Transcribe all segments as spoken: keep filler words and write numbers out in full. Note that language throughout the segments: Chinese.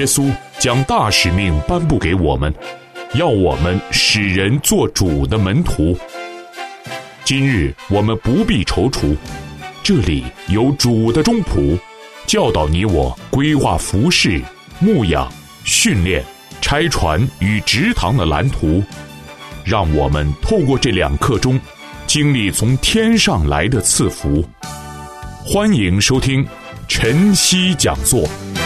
稣将大使命颁布给我们，要我们使人做主的门徒。今日我们不必踌躇，这里有主的中仆，教导你我规划服事、牧养、训练、拆船与植堂的蓝图，让我们透过这两刻钟，经历从天上来的赐福。欢迎收听晨曦讲座。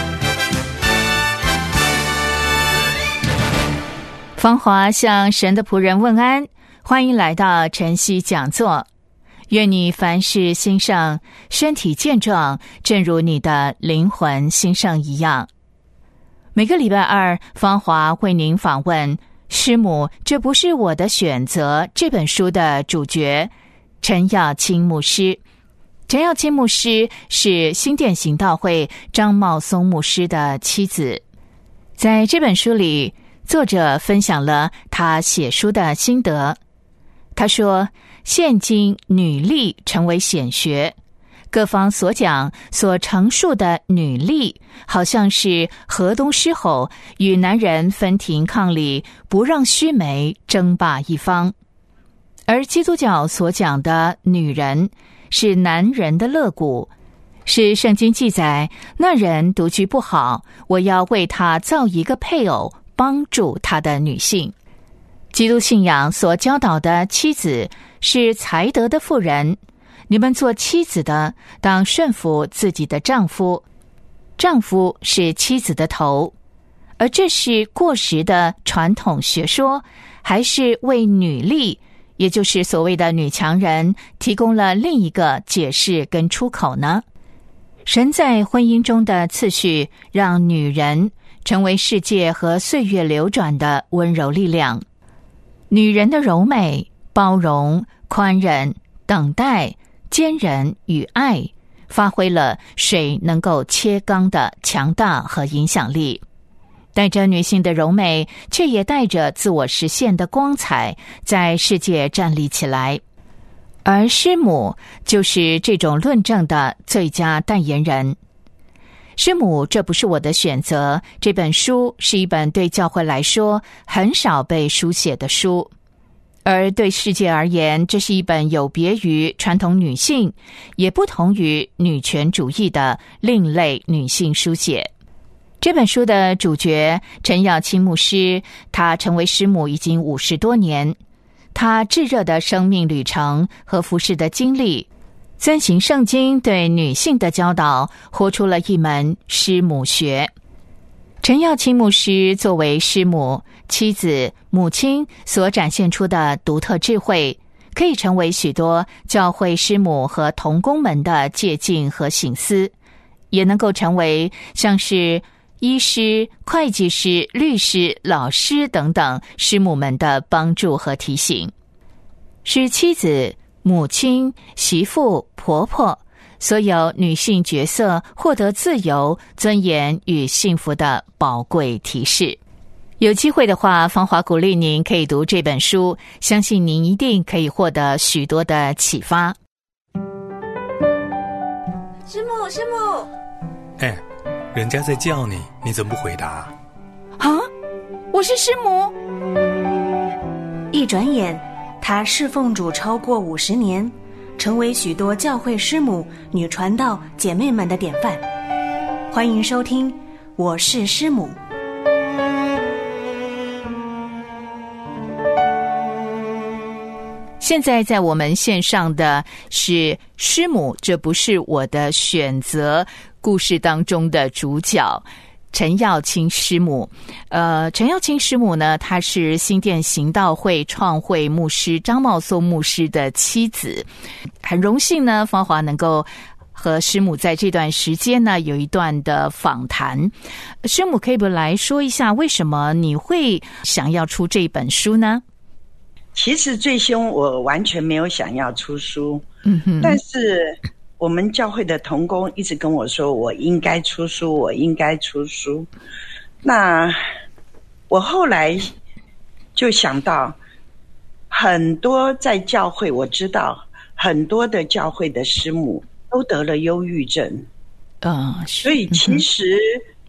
芳华向神的仆人问安，欢迎来到晨曦讲座。愿你凡事兴盛，身体健壮，正如你的灵魂兴盛一样。每个礼拜二，芳华为您访问师母这不是我的选择这本书的主角陈耀清牧师。陈耀清牧师是新店行道会张茂松牧师的妻子。在这本书里，作者分享了他写书的心得。他说，现今女力成为显学，各方所讲所陈述的女力，好像是河东狮吼，与男人分庭抗礼，不让须眉争霸一方。而基督教所讲的女人，是男人的肋骨，是圣经记载那人独居不好，我要为他造一个配偶，帮助他的女性。基督信仰所教导的妻子是才德的妇人，你们做妻子的当顺服自己的丈夫，丈夫是妻子的头。而这是过时的传统学说，还是为女力，也就是所谓的女强人，提供了另一个解释跟出口呢？神在婚姻中的次序，让女人成为世界和岁月流转的温柔力量。女人的柔美、包容、宽忍、等待、坚韧与爱，发挥了水能够切钢的强大和影响力。带着女性的柔美，却也带着自我实现的光彩，在世界站立起来。而师母就是这种论证的最佳代言人。师母这不是我的选择，这本书是一本对教会来说很少被书写的书，而对世界而言，这是一本有别于传统女性，也不同于女权主义的另类女性书写。这本书的主角陈耀清牧师，他成为师母已经五十多年，他炙热的生命旅程和服事的经历，遵行圣经对女性的教导，活出了一门师母学。陈耀清牧师作为师母、妻子、母亲所展现出的独特智慧，可以成为许多教会师母和同工们的借鉴和省思，也能够成为像是医师、会计师、律师、老师等等师母们的帮助和提醒，是妻子、母亲、媳妇、婆婆所有女性角色获得自由、尊严与幸福的宝贵提示。有机会的话，芳华鼓励您可以读这本书，相信您一定可以获得许多的启发。 师母，师母， 哎，人家在叫你，你怎么不回答？ 啊，我是师母。一转眼，她侍奉主超过五十年，成为许多教会师母、女传道姐妹们的典范。欢迎收听，我是师母。 现在在我们线上的是师母，这不是我的选择故事当中的主角陈耀清师母。呃，陈耀清师母呢，她是新店行道会创会牧师张茂松牧师的妻子。很荣幸呢，芳华能够和师母在这段时间呢有一段的访谈。师母可以不来说一下，为什么你会想要出这本书呢？ 其实最先我完全没有想要出书， 嗯哼， 但是我们教会的同工一直跟我说我应该出书，我应该出书。那我后来就想到，很多在教会，我知道很多的教会的师母都得了忧郁症， 嗯， 所以其实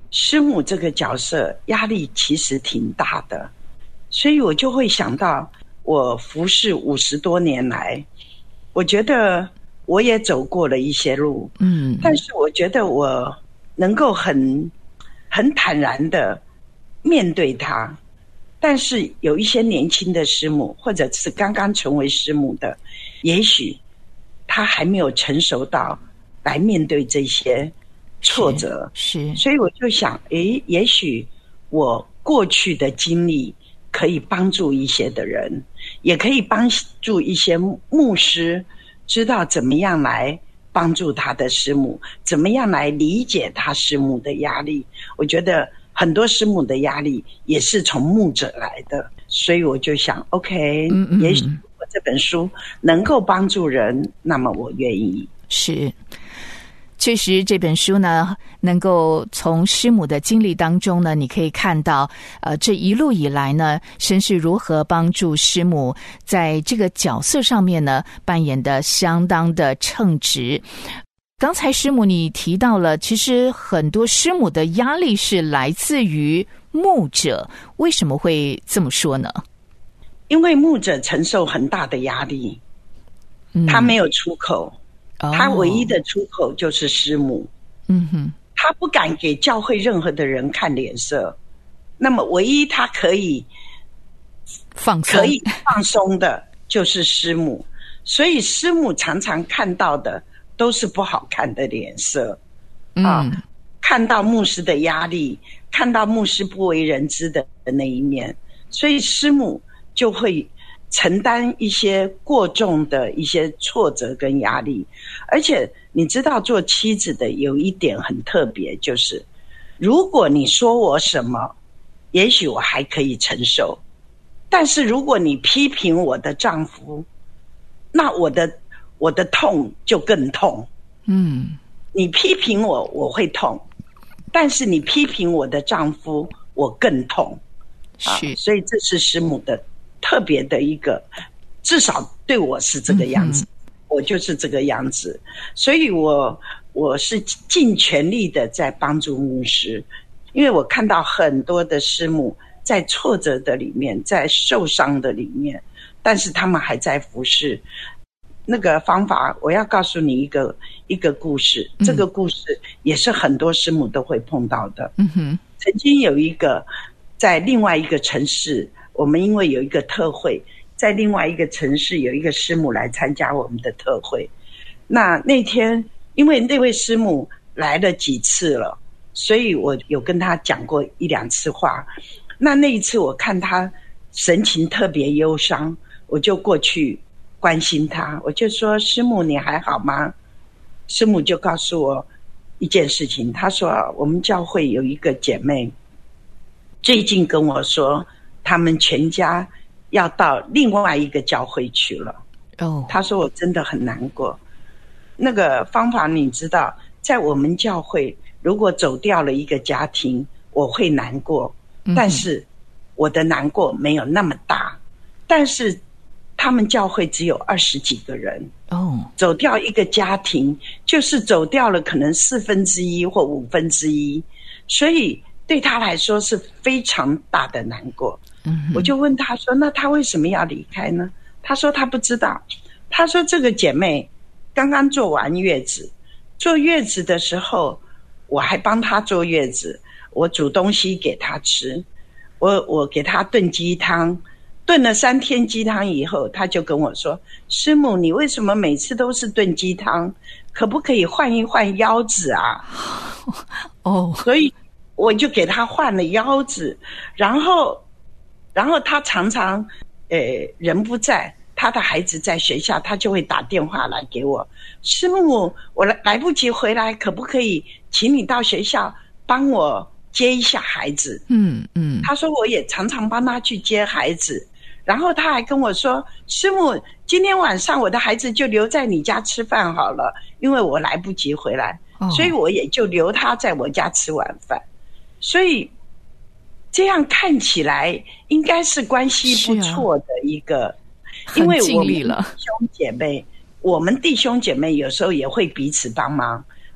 师母这个角色压力其实挺大的，所以我就会想到我服侍五十多年来，我觉得我也走过了一些路，嗯，但是我觉得我能够很很坦然的面对它。但是有一些年轻的师母，或者是刚刚成为师母的，也许他还没有成熟到来面对这些挫折， 是，是所以我就想，诶，也许我过去的经历可以帮助一些的人，也可以帮助一些牧师知道怎么样来帮助他的师母，怎么样来理解他师母的压力。我觉得很多师母的压力也是从牧者来的，所以我就想 OK， 嗯嗯，也许我这本书能够帮助人，那么我愿意。 是，确实这本书呢，能够从师母的经历当中呢，你可以看到呃，这一路以来呢，神是如何帮助师母在这个角色上面呢扮演的相当的称职。刚才师母你提到了，其实很多师母的压力是来自于牧者，为什么会这么说呢？ 因为牧者承受很大的压力，他没有出口，嗯，他唯一的出口就是师母。嗯哼，他不敢给教会任何的人看脸色，那么唯一他可以放松可以放松的就是师母，所以师母常常看到的都是不好看的脸色，啊，嗯，看到牧师的压力，看到牧师不为人知的那一面，所以师母就会承担一些过重的一些挫折跟压力。而且你知道做妻子的有一点很特别，就是如果你说我什么，也许我还可以承受，但是如果你批评我的丈夫，那我的我的痛就更痛。嗯，你批评我我会痛，但是你批评我的丈夫我更痛。是，啊，所以这是师母的特别的一个，至少对我是这个样子，嗯，我就是这个样子。所以我我是尽全力的在帮助牧师，因为我看到很多的师母在挫折的里面，在受伤的里面，但是他们还在服侍。那个方法，我要告诉你一个一个故事，这个故事也是很多师母都会碰到的。嗯哼，曾经有一个在另外一个城市，我们因为有一个特会，在另外一个城市有一个师母来参加我们的特会。那那天因为那位师母来了几次了，所以我有跟他讲过一两次话。那那一次我看他神情特别忧伤，我就过去关心他，我就说师母你还好吗？师母就告诉我一件事情，她说我们教会有一个姐妹最近跟我说他们全家要到另外一个教会去了。哦，她说我真的很难过。那个方法你知道，在我们教会如果走掉了一个家庭我会难过，但是我的难过没有那么大，但是他们教会只有二十几个人，哦，走掉一个家庭就是走掉了可能四分之一或五分之一，所以对他来说是非常大的难过。嗯，我就问他说那他为什么要离开呢？他说他不知道。他说这个姐妹刚刚坐完月子，坐月子的时候我还帮她坐月子，我煮东西给她吃，我我给她炖鸡汤，炖了三天鸡汤以后，他就跟我说师母你为什么每次都是炖鸡汤，可不可以换一换腰子啊？哦，所以我就给他换了腰子，然后然后他常常呃人不在，他的孩子在学校，他就会打电话来给我，师母我来来不及回来，可不可以请你到学校帮我接一下孩子？嗯嗯，他说我也常常帮他去接孩子，然后他还跟我说师母今天晚上我的孩子就留在你家吃饭好了，因为我来不及回来，哦，所以我也就留他在我家吃晚饭。所以这样看起来应该是关系不错的一个，啊，因为我们弟兄姐妹我们弟兄姐妹有时候也会彼此帮忙，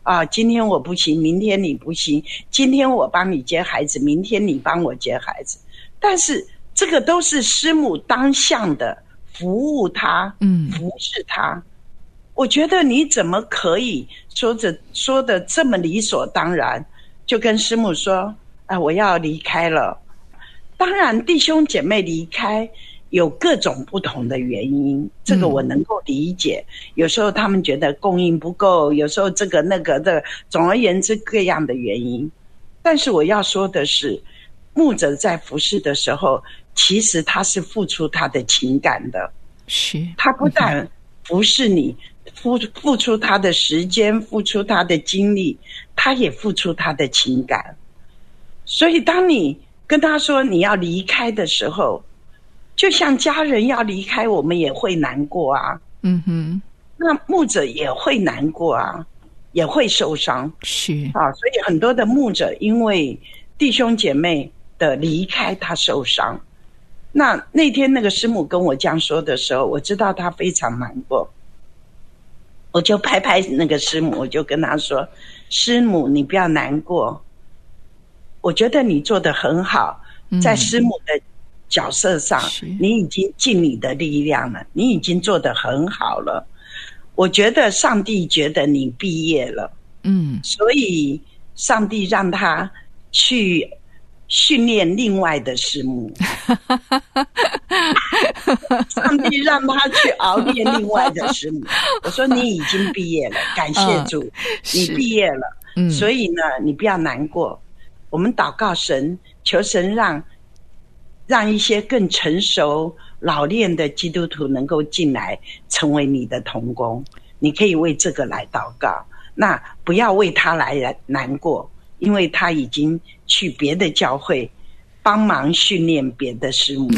啊，今天我不行，明天你不行，今天我帮你接孩子，明天你帮我接孩子。但是这个都是师母当向的服务他，嗯，服侍他。我觉得你怎么可以说着说的这么理所当然，就跟师母说，啊，我要离开了。当然，弟兄姐妹离开有各种不同的原因，这个我能够理解。嗯、有时候他们觉得供应不够，有时候这个那个的，总而言之各样的原因。但是我要说的是，牧者在服侍的时候，其实他是付出他的情感的。 是， 他不但服侍你，付付出他的时间，付出他的精力，他也付出他的情感。所以当你跟他说你要离开的时候，就像家人要离开，我们也会难过啊。嗯哼，那牧者也会难过啊，也会受伤。 是啊，所以很多的牧者因为弟兄姐妹的离开，他受伤。那那天那个师母跟我这样说的时候，我知道他非常难过，我就拍拍那个师母，我就跟他说：“师母，你不要难过，我觉得你做得很好，在师母的角色上，嗯、你已经尽你的力量了，你已经做得很好了。我觉得上帝觉得你毕业了，嗯，所以上帝让他去训练另外的师母，上帝让他去熬练另外的师母。我说你已经毕业了，感谢主，嗯、你毕业了，嗯、所以呢，你不要难过。我们祷告神，求神让让一些更成熟、老练的基督徒能够进来，成为你的同工。你可以为这个来祷告，那不要为他来难过。因为他已经去别的教会帮忙训练别的师母。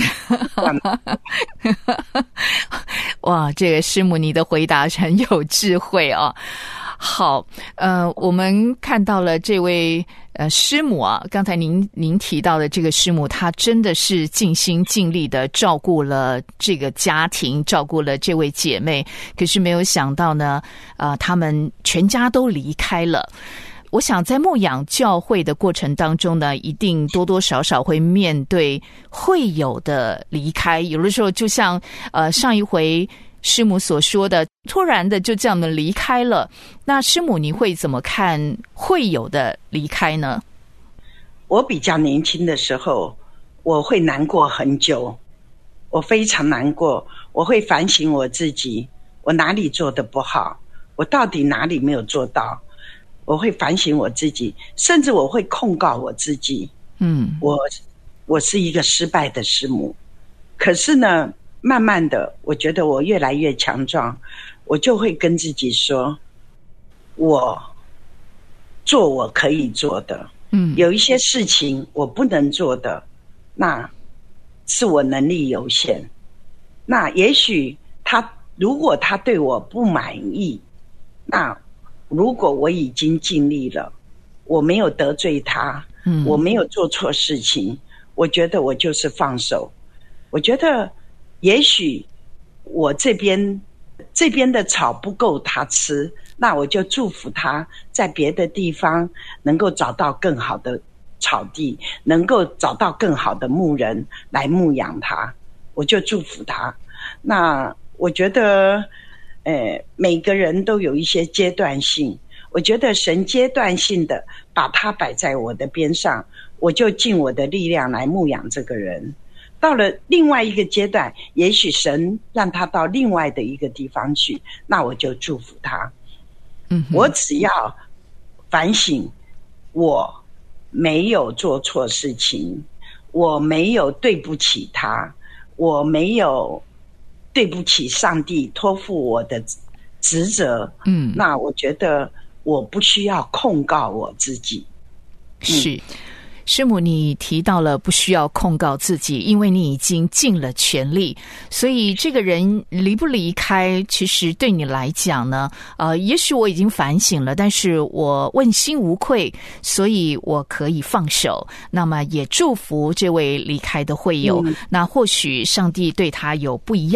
哇，这个师母你的回答很有智慧哦。好，呃，我们看到了这位呃师母啊，刚才您您提到的这个师母，她真的是尽心尽力的照顾了这个家庭，照顾了这位姐妹。可是没有想到呢，呃，他们全家都离开了。我想在牧养教会的过程当中呢，一定多多少少会面对会友的离开。有的时候就像呃上一回师母所说的，突然的就这样的离开了。那师母你会怎么看会友的离开呢？ 我比较年轻的时候，我会难过很久，我非常难过，我会反省我自己，我哪里做得不好，我到底哪里没有做到。我会反省我自己，甚至我会控告我自己。嗯，我我是一个失败的师母。可是呢，慢慢的，我觉得我越来越强壮，我就会跟自己说，我做我可以做的。嗯，有一些事情我不能做的，那是我能力有限。那也许他如果他对我不满意，那如果我已经尽力了，我没有得罪他，嗯，我没有做错事情，我觉得我就是放手。我觉得也许我这边这边的草不够他吃，那我就祝福他在别的地方能够找到更好的草地，能够找到更好的牧人来牧养他，我就祝福他。那我觉得呃，每个人都有一些阶段性，我觉得神阶段性的把他摆在我的边上，我就尽我的力量来牧养这个人。到了另外一个阶段，也许神让他到另外的一个地方去，那我就祝福他。嗯，我只要反省，我没有做错事情，我没有对不起他，我没有对不起上帝托付我的职责，嗯，那我觉得我不需要控告我自己。 是，嗯，师母你提到了不需要控告自己，因为你已经尽了全力，所以这个人离不离开，其实对你来讲呢，呃，也许我已经反省了，但是我问心无愧，所以我可以放手。那么也祝福这位离开的会友，嗯，那或许上帝对他有不一样的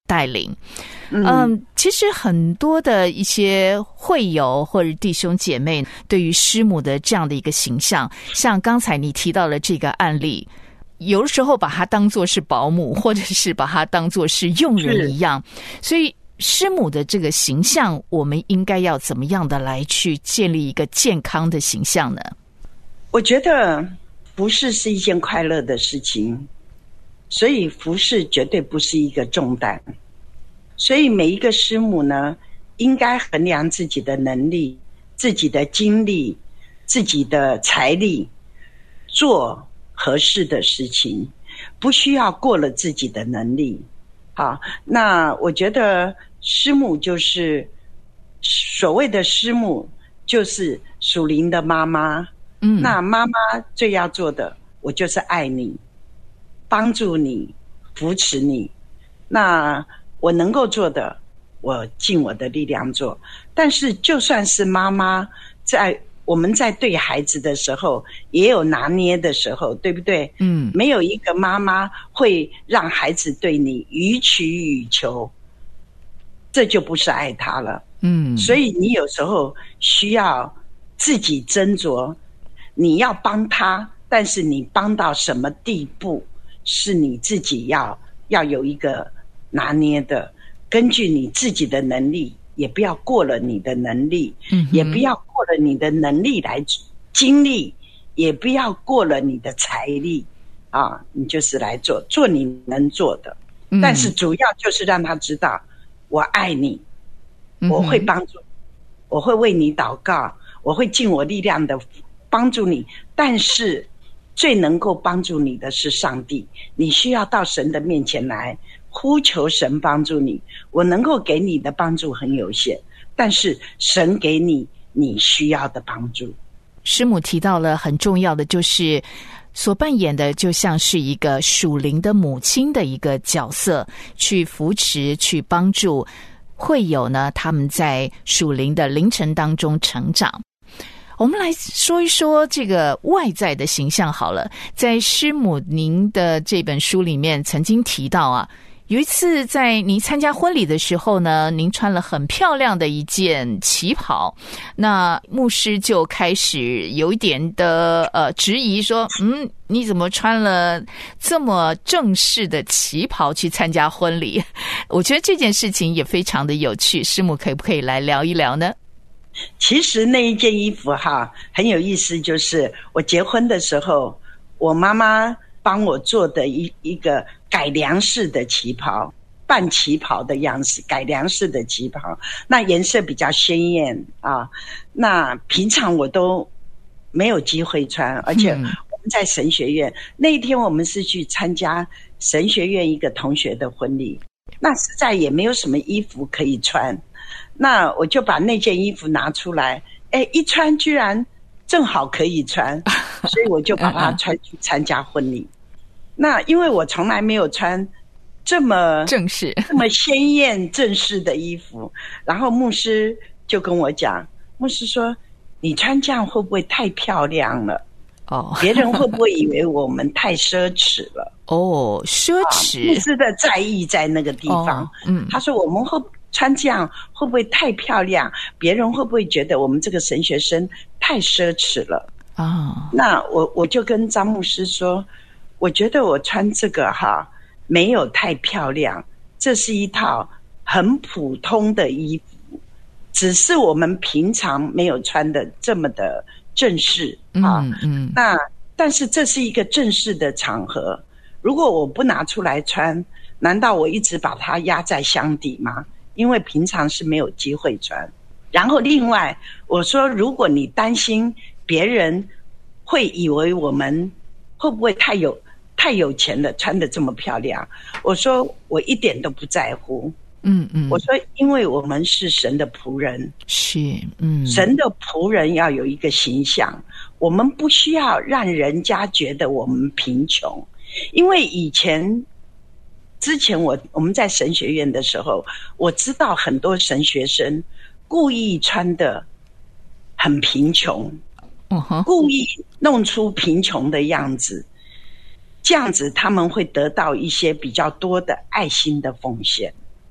带领。嗯, 嗯，其实很多的一些会友或者弟兄姐妹对于师母的这样的一个形象，像刚才你提到了这个案例，有的时候把它当作是保姆，或者是把它当作是佣人一样，所以师母的这个形象，我们应该要怎么样的来去建立一个健康的形象呢？ 我觉得服侍是一件快乐的事情，所以服侍绝对不是一个重担。所以每一个师母呢，应该衡量自己的能力、自己的精力、自己的财力，做合适的事情，不需要过了自己的能力。好，那我觉得师母就是所谓的师母，就是属灵的妈妈。嗯，那妈妈最要做的，我就是爱你，帮助你，扶持你。那我能够做的，我尽我的力量做。但是就算是妈妈，在我们在对孩子的时候，也有拿捏的时候，对不对？嗯，没有一个妈妈会让孩子对你予取予求，这就不是爱他了。嗯，所以你有时候需要自己斟酌，你要帮他，但是你帮到什么地步，是你自己要要有一个拿捏的，根据你自己的能力，也不要过了你的能力，嗯，也不要过了你的能力来精力，也不要过了你的财力啊，你就是来做做你能做的，嗯，但是主要就是让他知道我爱你，我会帮助你，我会为你祷告，我会尽我力量的帮助你，但是最能够帮助你的是上帝，你需要到神的面前来呼求神帮助你。我能够给你的帮助很有限，但是神给你你需要的帮助。 师母提到了很重要的，就是所扮演的就像是一个属灵的母亲的一个角色，去扶持去帮助会友呢他们在属灵的灵程当中成长。我们来说一说这个外在的形象好了。在师母您的这本书里面曾经提到啊，有一次在您参加婚礼的时候呢，您穿了很漂亮的一件旗袍，那牧师就开始有一点的呃质疑说，嗯，你怎么穿了这么正式的旗袍去参加婚礼？我觉得这件事情也非常的有趣，师母可不可以来聊一聊呢？ 其实那一件衣服哈很有意思，就是我结婚的时候，我妈妈帮我做的一一个改良式的旗袍，半旗袍的样式，改良式的旗袍，那颜色比较鲜艳啊。那平常我都没有机会穿，而且我们在神学院，嗯，那一天我们是去参加神学院一个同学的婚礼，那实在也没有什么衣服可以穿。那我就把那件衣服拿出来，哎，一穿居然正好可以穿，所以我就把它穿去参加婚礼。那因为我从来没有穿这么正式、 这么鲜艳正式的衣服，然后牧师就跟我讲，牧师说：“你穿这样会不会太漂亮了？哦，别人会不会以为我们太奢侈了？” 哦，奢侈， 牧师的在意在那个地方。哦，嗯，他说我们会。穿这样会不会太漂亮？别人会不会觉得我们这个神学生太奢侈了啊？那我我就跟张牧师说，我觉得我穿这个哈没有太漂亮，这是一套很普通的衣服，只是我们平常没有穿的这么的正式啊。嗯嗯。那但是这是一个正式的场合，如果我不拿出来穿，难道我一直把它压在箱底吗？因为平常是没有机会穿。然后另外我说，如果你担心别人会以为我们会不会太有太有钱了，穿得这么漂亮，我说我一点都不在乎。嗯嗯，我说因为我们是神的仆人， 是嗯， 神的仆人要有一个形象，我们不需要让人家觉得我们贫穷。因为以前之前我我们在神学院的时候，我知道很多神学生故意穿的很贫穷，uh-huh. 故意弄出贫穷的样子，这样子他们会得到一些比较多的爱心的奉献。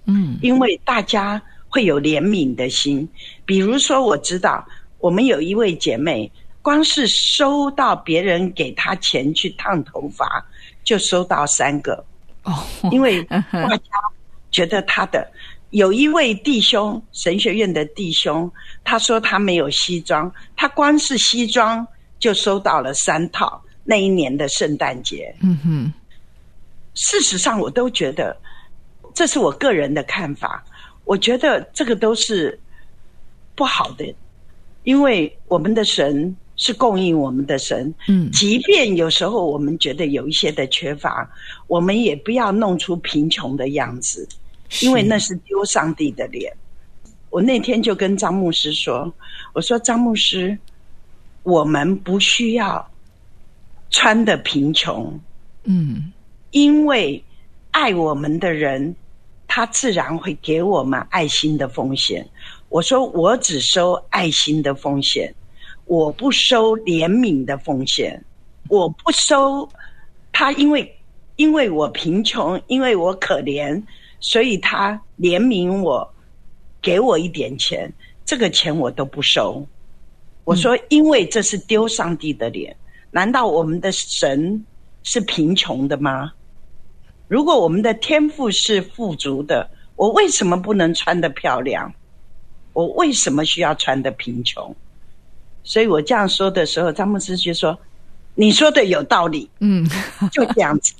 嗯， 因为大家会有怜悯的心。比如说我知道我们有一位姐妹，光是收到别人给她钱去烫头发就收到三个， 哦， 因为大家觉得她的。有一位弟兄，神学院的弟兄，他说他没有西装，他光是西装就收到了三套，那一年的圣诞节。 嗯哼， 事实上我都觉得，这是我个人的看法，我觉得这个都是不好的，因为我们的神是供应我们的神， 嗯， 即便有时候我们觉得有一些的缺乏，我们也不要弄出贫穷的样子，因为那是丢上帝的脸。我那天就跟张牧师说，我说张牧师，我们不需要穿的贫穷， 嗯， 因为爱我们的人，他自然会给我们爱心的奉献。我说我只收爱心的奉献，我不收怜悯的奉献，我不收他因为因为我贫穷，因为我可怜，所以他怜悯我，给我一点钱，这个钱我都不收。我说因为这是丢上帝的脸，难道我们的神是贫穷的吗？如果我们的天父是富足的，我为什么不能穿得漂亮？我为什么需要穿得贫穷？所以我这样说的时候，张牧师就说你说的有道理。 嗯， 就这样子。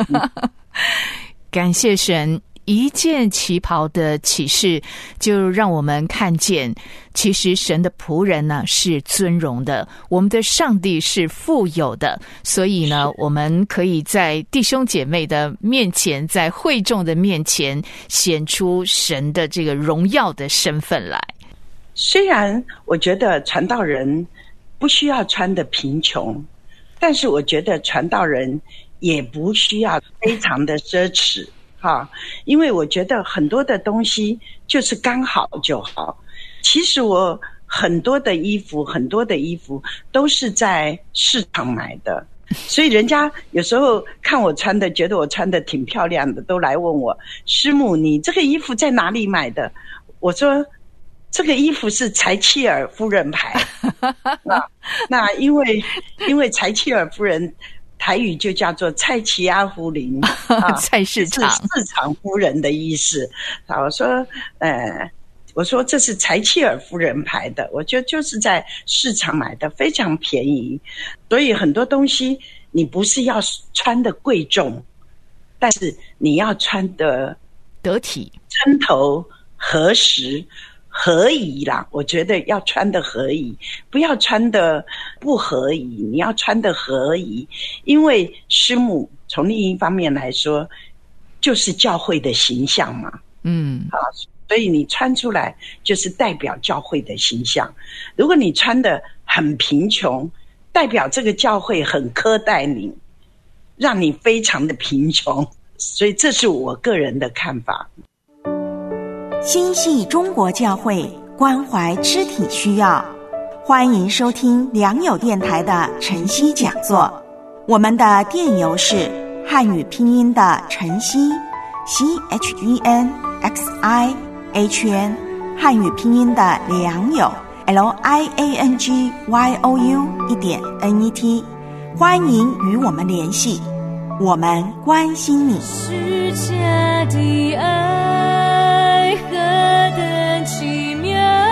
感谢神，一件旗袍的启示就让我们看见，其实神的仆人呢是尊荣的，我们的上帝是富有的，所以呢我们可以在弟兄姐妹的面前，在会众的面前显出神的这个荣耀的身份来。 虽然我觉得传道人不需要穿的贫穷，但是我觉得传道人也不需要非常的奢侈哈，因为我觉得很多的东西就是刚好就好。其实我很多的衣服很多的衣服都是在市场买的，所以人家有时候看我穿的，觉得我穿的挺漂亮的，都来问我，师母你这个衣服在哪里买的？我说这个衣服是柴契尔夫人牌。那那因为因为柴契尔夫人台语就叫做蔡奇阿夫林，啊、 菜市场是市场夫人的意思。啊，我说呃我说这是柴契尔夫人牌的，我觉得就是在市场买的，非常便宜。所以很多东西你不是要穿的贵重，但是你要穿的得体， 称头合时合宜啦，我觉得要穿的合宜，不要穿的不合宜，你要穿的合宜。因为师母从另一方面来说就是教会的形象嘛， 嗯， 啊，所以你穿出来就是代表教会的形象。如果你穿的很贫穷，代表这个教会很苛待你，让你非常的贫穷。所以这是我个人的看法。 心系中国教会，关怀肢体需要，欢迎收听良友电台的晨曦讲座。我们的电邮是汉语拼音的晨曦 C H E N X I H N， 汉语拼音的良友 L I A N G Y O U 一点 N E T， 欢迎与我们联系，我们关心你。 世界的爱何等奇妙，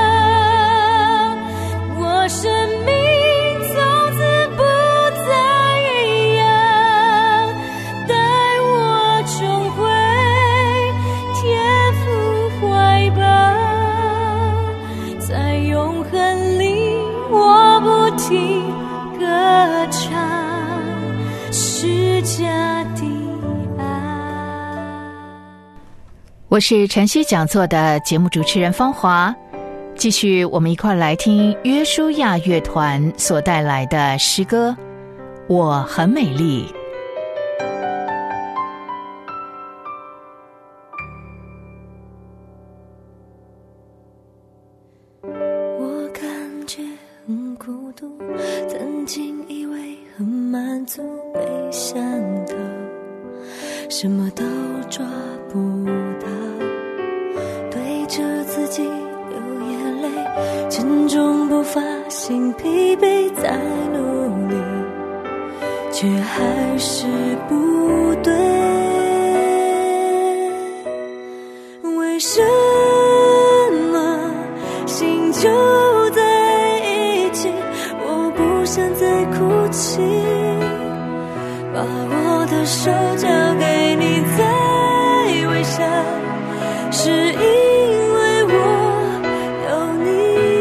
我生命从此不再一样，带我重回天父怀抱，在永恒里我不停歌唱世界的我是晨曦讲座的节目主持人芳华，继续我们一块来听约书亚乐团所带来的诗歌《我很美丽》。 我感觉很孤独，曾经以为很满足，没想到什么都抓不到。 心疲惫在努力，却还是不对。为什么心就在一起，我不想再哭泣，把我的手交给你再微笑，是因为我有你。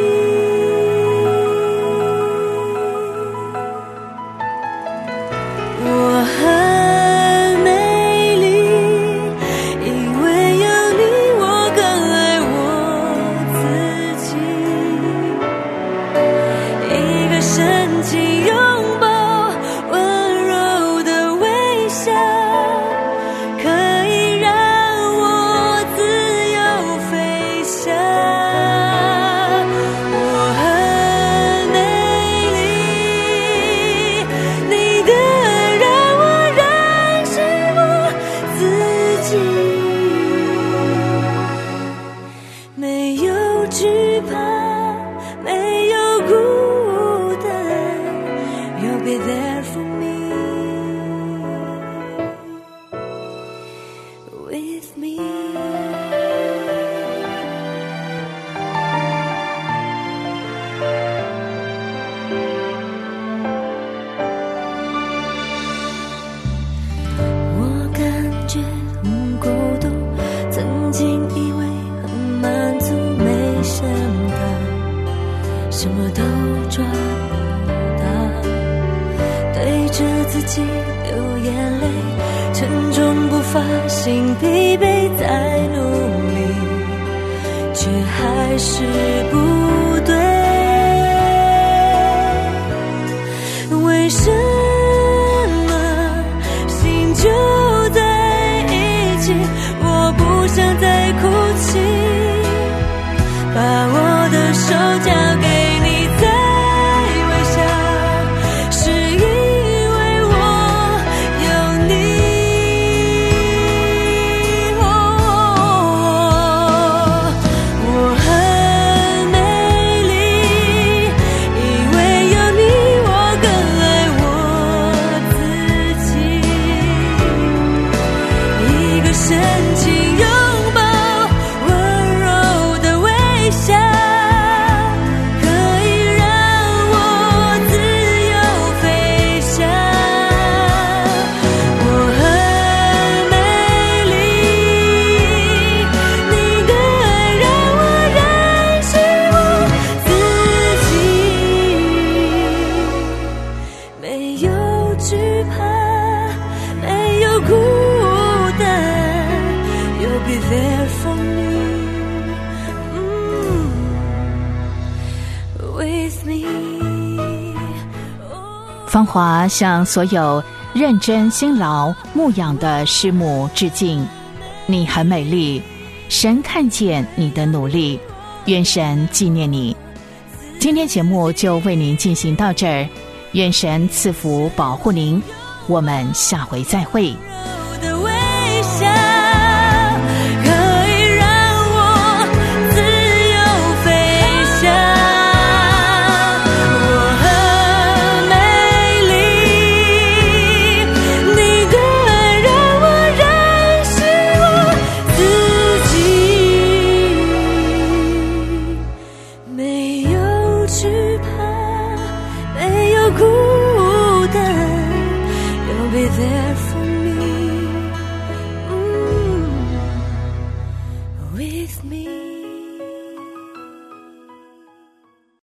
我很美丽，因为有你我更爱我自己。一个深情拥抱，温柔的微笑，可以让我自由飞翔。我很美丽，你的爱让我燃起我自己，没有惧怕，没有孤单。You'll be there for me, with me. 我感觉很孤独，曾经以为很满足，没想到什么都抓不到，对着自己流眼泪，沉重不发，心疲惫在努力，却还是不对。为什么心就在一起，我不想再哭泣，把我的手交给你再微笑，是因为我有你。我很美丽，因为有你我更爱我自己。一个深情拥抱，温柔的微笑，可以让我自由飞翔。我很美丽，你的爱让我燃起我自己，没有惧怕，没有孤单。You'll be there for me, mm, with me. 芳华向所有认真辛劳牧养的师母致敬，你很美丽，神看见你的努力，愿神纪念你。今天节目就为您进行到这儿，愿神赐福保护您，我们下回再会。 的微笑，可以让我自由飞翔。我很美丽，你的爱让我燃起我自己，没有惧怕，没有孤单。You'll be there for